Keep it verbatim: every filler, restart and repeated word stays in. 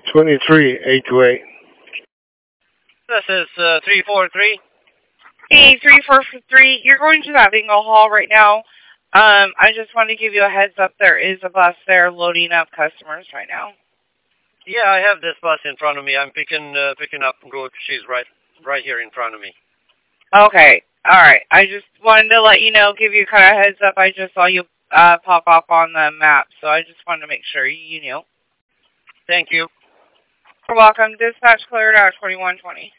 twenty-three eight two eight. This is uh, three four three. Hey, three four three, you're going to that bingo hall right now. Um, I just want to give you a heads up. There is a bus there loading up customers right now. Yeah, I have this bus in front of me. I'm picking uh, picking up Ruth. She's right right here in front of me. Okay, all right. I just wanted to let you know, give you kind of heads up. I just saw you uh, pop up on the map, so I just wanted to make sure you knew. Thank you. You're welcome. Dispatch cleared out twenty-one twenty.